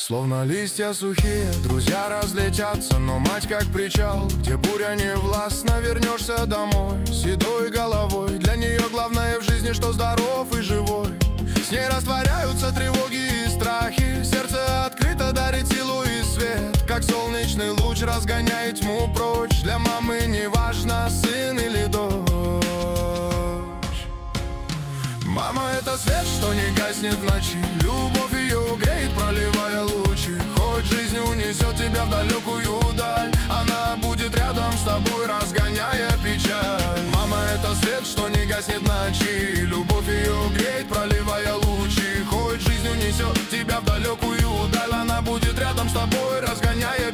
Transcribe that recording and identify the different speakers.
Speaker 1: Словно листья сухие, друзья разлетятся, но мать как причал, где буря не властна. Вернешься домой седой головой. Для нее главное в жизни, что здоров и живой. С ней растворяются тревоги и страхи. Сердце открыто дарит силу и свет, как солнечный луч разгоняет тьму прочь. Для мамы не важно, сын или дочь. Мама — это свет, что не гаснет в ночи. Любовь ее греет, проливая лучи. Хоть жизнь унесет тебя в далекую даль, она будет рядом с тобой, разгоняя печаль. Мама — это свет, что не гаснет в ночи. Любовь ее греет, проливая лучи. Хоть жизнь унесет тебя в далекую даль, она будет рядом с тобой, разгоняя